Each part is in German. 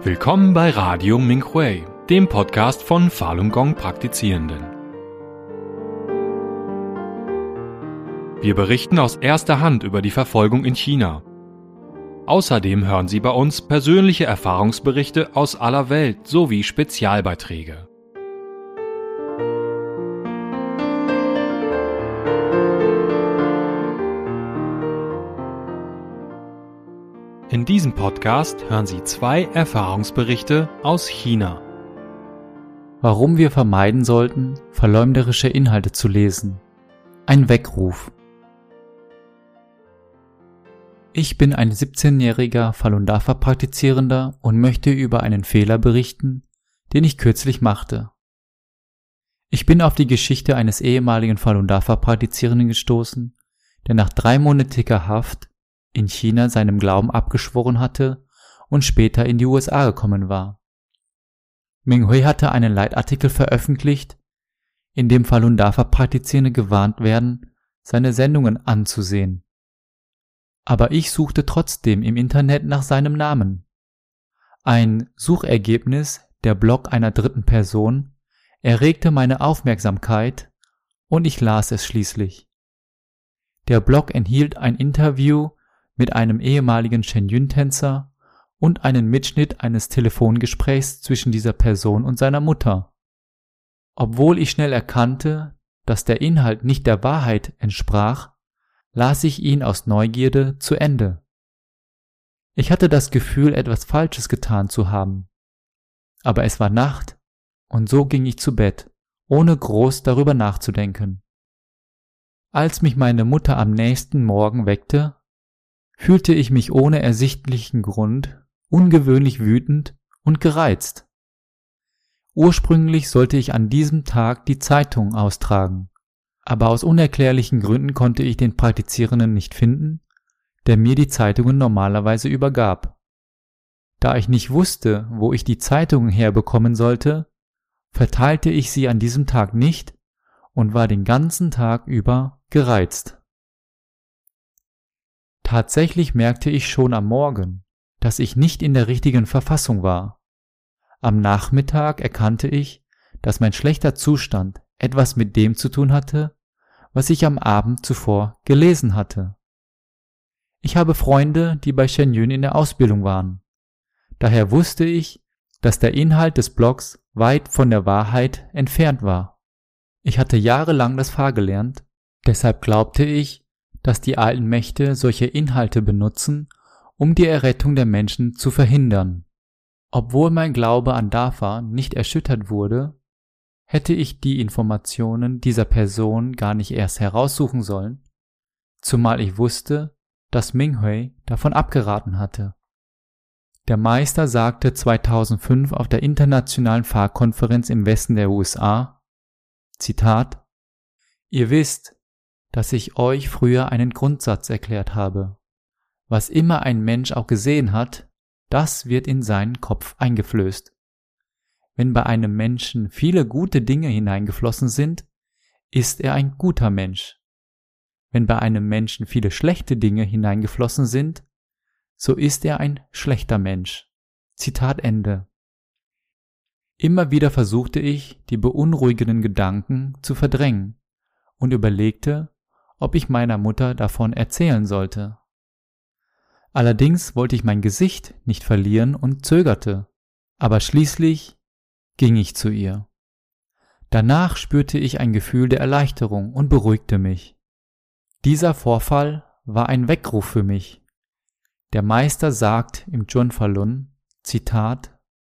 Willkommen bei Radio Minhui, dem Podcast von Falun Gong Praktizierenden. Wir berichten aus erster Hand über die Verfolgung in China. Außerdem hören Sie bei uns persönliche Erfahrungsberichte aus aller Welt sowie Spezialbeiträge. In diesem Podcast hören Sie 2 Erfahrungsberichte aus China. Warum wir vermeiden sollten, verleumderische Inhalte zu lesen. Ein Weckruf. Ich bin ein 17-jähriger Falun Dafa-Praktizierender und möchte über einen Fehler berichten, den ich kürzlich machte. Ich bin auf die Geschichte eines ehemaligen Falun Dafa-Praktizierenden gestoßen, der nach 3-monatiger Haft in China seinem Glauben abgeschworen hatte und später in die USA gekommen war. Minhui hatte einen Leitartikel veröffentlicht, in dem Falun Dafa-Praktizierende gewarnt werden, seine Sendungen anzusehen. Aber ich suchte trotzdem im Internet nach seinem Namen. Ein Suchergebnis, der Blog einer dritten Person, erregte meine Aufmerksamkeit und ich las es schließlich. Der Blog enthielt ein Interview mit einem ehemaligen Shenyun-Tänzer und einen Mitschnitt eines Telefongesprächs zwischen dieser Person und seiner Mutter. Obwohl ich schnell erkannte, dass der Inhalt nicht der Wahrheit entsprach, las ich ihn aus Neugierde zu Ende. Ich hatte das Gefühl, etwas Falsches getan zu haben. Aber es war Nacht und so ging ich zu Bett, ohne groß darüber nachzudenken. Als mich meine Mutter am nächsten Morgen weckte, fühlte ich mich ohne ersichtlichen Grund ungewöhnlich wütend und gereizt. Ursprünglich sollte ich an diesem Tag die Zeitung austragen, aber aus unerklärlichen Gründen konnte ich den Praktizierenden nicht finden, der mir die Zeitungen normalerweise übergab. Da ich nicht wusste, wo ich die Zeitungen herbekommen sollte, verteilte ich sie an diesem Tag nicht und war den ganzen Tag über gereizt. Tatsächlich merkte ich schon am Morgen, dass ich nicht in der richtigen Verfassung war. Am Nachmittag erkannte ich, dass mein schlechter Zustand etwas mit dem zu tun hatte, was ich am Abend zuvor gelesen hatte. Ich habe Freunde, die bei Shenyun in der Ausbildung waren. Daher wusste ich, dass der Inhalt des Blogs weit von der Wahrheit entfernt war. Ich hatte jahrelang das Fa gelernt, deshalb glaubte ich, dass die alten Mächte solche Inhalte benutzen, um die Errettung der Menschen zu verhindern. Obwohl mein Glaube an Dafa nicht erschüttert wurde, hätte ich die Informationen dieser Person gar nicht erst heraussuchen sollen, zumal ich wusste, dass Minhui davon abgeraten hatte. Der Meister sagte 2005 auf der internationalen Fa-Konferenz im Westen der USA, Zitat, Ihr wisst, dass ich euch früher einen Grundsatz erklärt habe. Was immer ein Mensch auch gesehen hat, das wird in seinen Kopf eingeflößt. Wenn bei einem Menschen viele gute Dinge hineingeflossen sind, ist er ein guter Mensch. Wenn bei einem Menschen viele schlechte Dinge hineingeflossen sind, so ist er ein schlechter Mensch. Zitat Ende. Immer wieder versuchte ich, die beunruhigenden Gedanken zu verdrängen und überlegte, ob ich meiner Mutter davon erzählen sollte. Allerdings wollte ich mein Gesicht nicht verlieren und zögerte, aber schließlich ging ich zu ihr. Danach spürte ich ein Gefühl der Erleichterung und beruhigte mich. Dieser Vorfall war ein Weckruf für mich. Der Meister sagt im Zhuan Falun, Zitat,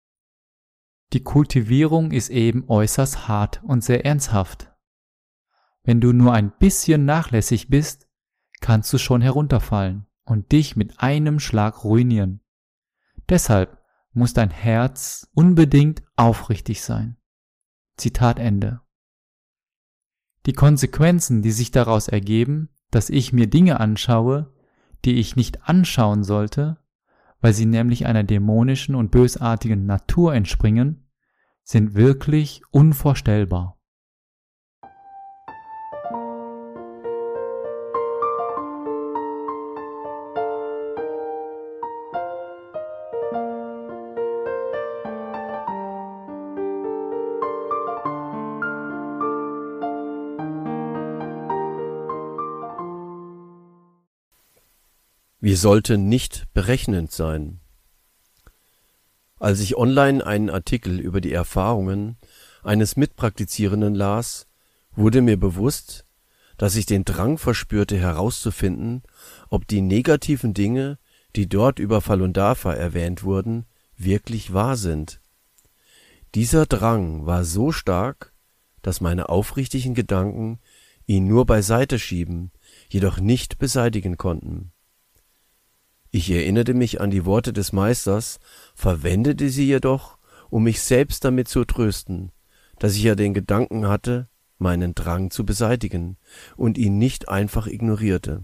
Die Kultivierung ist eben äußerst hart und sehr ernsthaft. Wenn du nur ein bisschen nachlässig bist, kannst du schon herunterfallen und dich mit einem Schlag ruinieren. Deshalb muss dein Herz unbedingt aufrichtig sein. Zitat Ende. Die Konsequenzen, die sich daraus ergeben, dass ich mir Dinge anschaue, die ich nicht anschauen sollte, weil sie nämlich einer dämonischen und bösartigen Natur entspringen, sind wirklich unvorstellbar. Wir sollten nicht berechnend sein. Als ich online einen Artikel über die Erfahrungen eines Mitpraktizierenden las, wurde mir bewusst, dass ich den Drang verspürte herauszufinden, ob die negativen Dinge, die dort über Falun Dafa erwähnt wurden, wirklich wahr sind. Dieser Drang war so stark, dass meine aufrichtigen Gedanken ihn nur beiseite schieben, jedoch nicht beseitigen konnten. Ich erinnerte mich an die Worte des Meisters, verwendete sie jedoch, um mich selbst damit zu trösten, dass ich ja den Gedanken hatte, meinen Drang zu beseitigen und ihn nicht einfach ignorierte.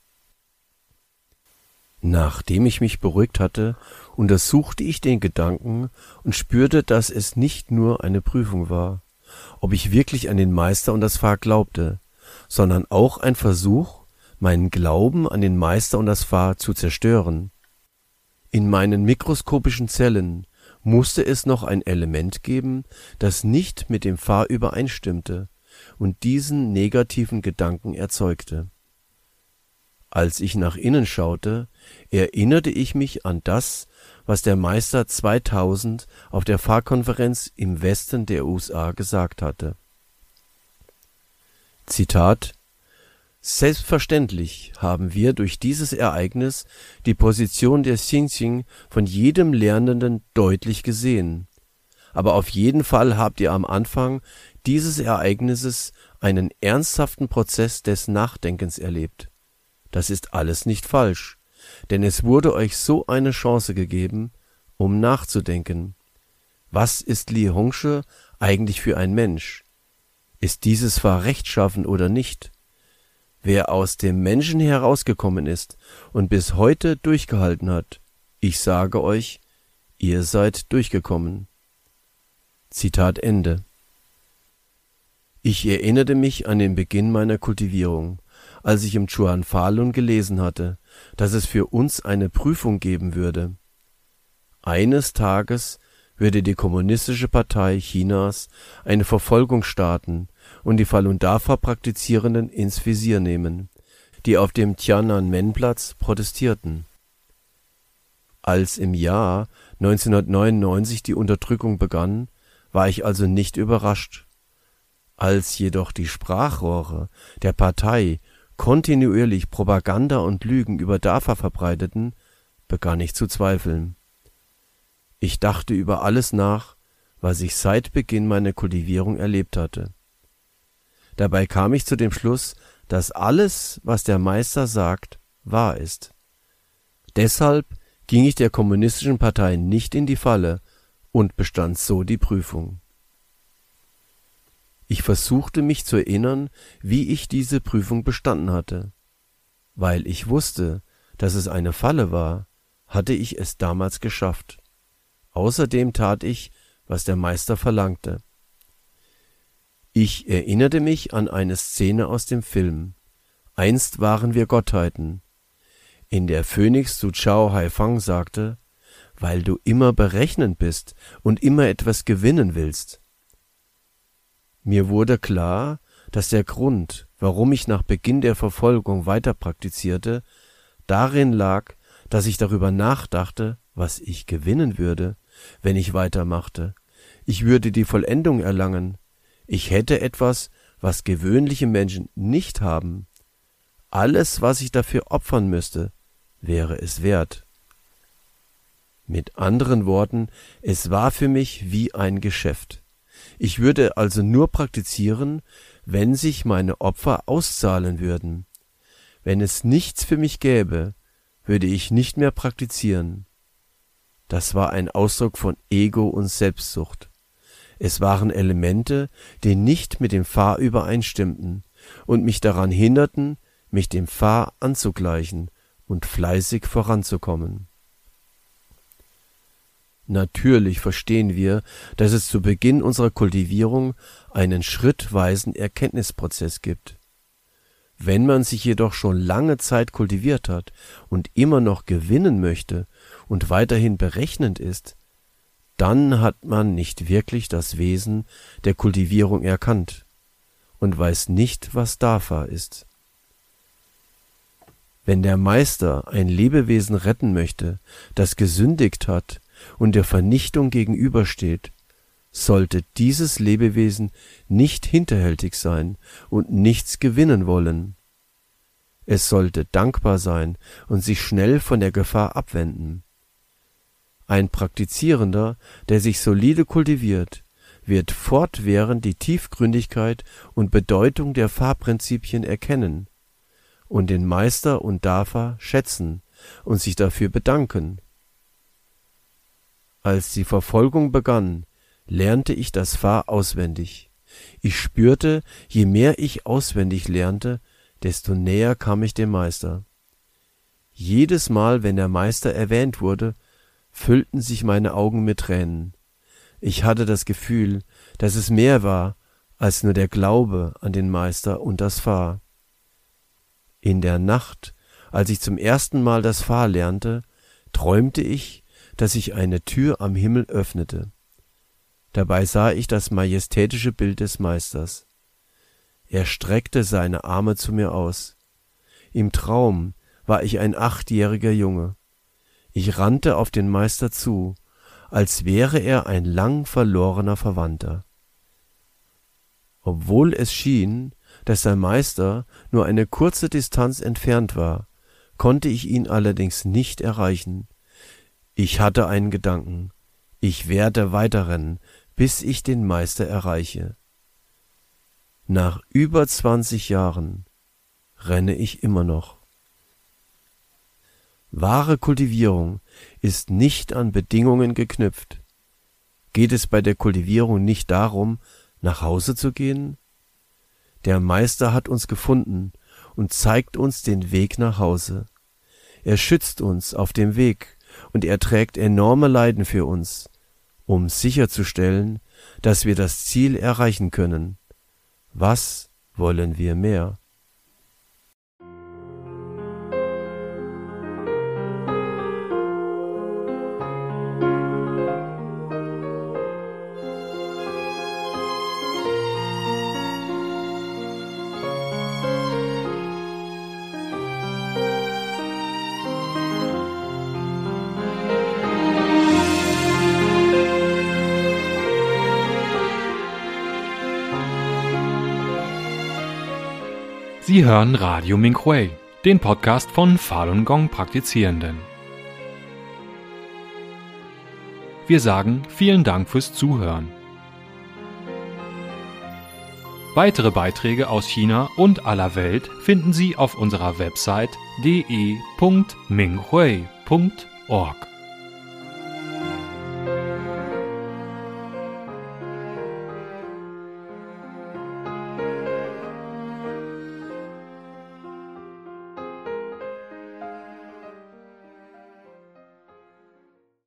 Nachdem ich mich beruhigt hatte, untersuchte ich den Gedanken und spürte, dass es nicht nur eine Prüfung war, ob ich wirklich an den Meister und das Fa glaubte, sondern auch ein Versuch, meinen Glauben an den Meister und das Fa zu zerstören. In meinen mikroskopischen Zellen musste es noch ein Element geben, das nicht mit dem Fa übereinstimmte und diesen negativen Gedanken erzeugte. Als ich nach innen schaute, erinnerte ich mich an das, was der Meister 2000 auf der Fa-Konferenz im Westen der USA gesagt hatte. Zitat: Selbstverständlich haben wir durch dieses Ereignis die Position der Xingqing von jedem Lernenden deutlich gesehen. Aber auf jeden Fall habt ihr am Anfang dieses Ereignisses einen ernsthaften Prozess des Nachdenkens erlebt. Das ist alles nicht falsch, denn es wurde euch so eine Chance gegeben, um nachzudenken. Was ist Li Hongzhi eigentlich für ein Mensch? Ist dieses Fa rechtschaffen oder nicht? Wer aus dem Menschen herausgekommen ist und bis heute durchgehalten hat, ich sage euch, ihr seid durchgekommen. Zitat Ende. Ich erinnerte mich an den Beginn meiner Kultivierung, als ich im Chuan Falun gelesen hatte, dass es für uns eine Prüfung geben würde. Eines Tages würde die Kommunistische Partei Chinas eine Verfolgung starten und die Falun Dafa Praktizierenden ins Visier nehmen, die auf dem Tiananmen-Platz protestierten. Als im Jahr 1999 die Unterdrückung begann, war ich also nicht überrascht. Als jedoch die Sprachrohre der Partei kontinuierlich Propaganda und Lügen über Dafa verbreiteten, begann ich zu zweifeln. Ich dachte über alles nach, was ich seit Beginn meiner Kultivierung erlebt hatte. Dabei kam ich zu dem Schluss, dass alles, was der Meister sagt, wahr ist. Deshalb ging ich der Kommunistischen Partei nicht in die Falle und bestand so die Prüfung. Ich versuchte mich zu erinnern, wie ich diese Prüfung bestanden hatte. Weil ich wusste, dass es eine Falle war, hatte ich es damals geschafft. Außerdem tat ich, was der Meister verlangte. Ich erinnerte mich an eine Szene aus dem Film. Einst waren wir Gottheiten. In der Phönix zu Chao Haifang sagte, weil du immer berechnend bist und immer etwas gewinnen willst. Mir wurde klar, dass der Grund, warum ich nach Beginn der Verfolgung weiter praktizierte, darin lag, dass ich darüber nachdachte, was ich gewinnen würde, wenn ich weitermachte. Ich würde die Vollendung erlangen. Ich hätte etwas, was gewöhnliche Menschen nicht haben. Alles, was ich dafür opfern müsste, wäre es wert. Mit anderen Worten, es war für mich wie ein Geschäft. Ich würde also nur praktizieren, wenn sich meine Opfer auszahlen würden. Wenn es nichts für mich gäbe, würde ich nicht mehr praktizieren. Das war ein Ausdruck von Ego und Selbstsucht. Es waren Elemente, die nicht mit dem Fa übereinstimmten und mich daran hinderten, mich dem Fa anzugleichen und fleißig voranzukommen. Natürlich verstehen wir, dass es zu Beginn unserer Kultivierung einen schrittweisen Erkenntnisprozess gibt. Wenn man sich jedoch schon lange Zeit kultiviert hat und immer noch gewinnen möchte und weiterhin berechnend ist, dann hat man nicht wirklich das Wesen der Kultivierung erkannt und weiß nicht, was Dafa ist. Wenn der Meister ein Lebewesen retten möchte, das gesündigt hat und der Vernichtung gegenübersteht, sollte dieses Lebewesen nicht hinterhältig sein und nichts gewinnen wollen. Es sollte dankbar sein und sich schnell von der Gefahr abwenden. Ein Praktizierender, der sich solide kultiviert, wird fortwährend die Tiefgründigkeit und Bedeutung der Fahrprinzipien erkennen und den Meister und Dafa schätzen und sich dafür bedanken. Als die Verfolgung begann, lernte ich das Fa auswendig. Ich spürte, je mehr ich auswendig lernte, desto näher kam ich dem Meister. Jedes Mal, wenn der Meister erwähnt wurde, füllten sich meine Augen mit Tränen. Ich hatte das Gefühl, dass es mehr war als nur der Glaube an den Meister und das Fa. In der Nacht, als ich zum ersten Mal das Fa lernte, träumte ich, dass sich eine Tür am Himmel öffnete. Dabei sah ich das majestätische Bild des Meisters. Er streckte seine Arme zu mir aus. Im Traum war ich ein 8-jähriger Junge. Ich rannte auf den Meister zu, als wäre er ein lang verlorener Verwandter. Obwohl es schien, dass der Meister nur eine kurze Distanz entfernt war, konnte ich ihn allerdings nicht erreichen. Ich hatte einen Gedanken: Ich werde weiterrennen, bis ich den Meister erreiche. Nach über 20 Jahren renne ich immer noch. Wahre Kultivierung ist nicht an Bedingungen geknüpft. Geht es bei der Kultivierung nicht darum, nach Hause zu gehen? Der Meister hat uns gefunden und zeigt uns den Weg nach Hause. Er schützt uns auf dem Weg und er trägt enorme Leiden für uns, um sicherzustellen, dass wir das Ziel erreichen können. Was wollen wir mehr? Sie hören Radio Minhui, den Podcast von Falun Gong Praktizierenden. Wir sagen vielen Dank fürs Zuhören. Weitere Beiträge aus China und aller Welt finden Sie auf unserer Website de.minghui.org.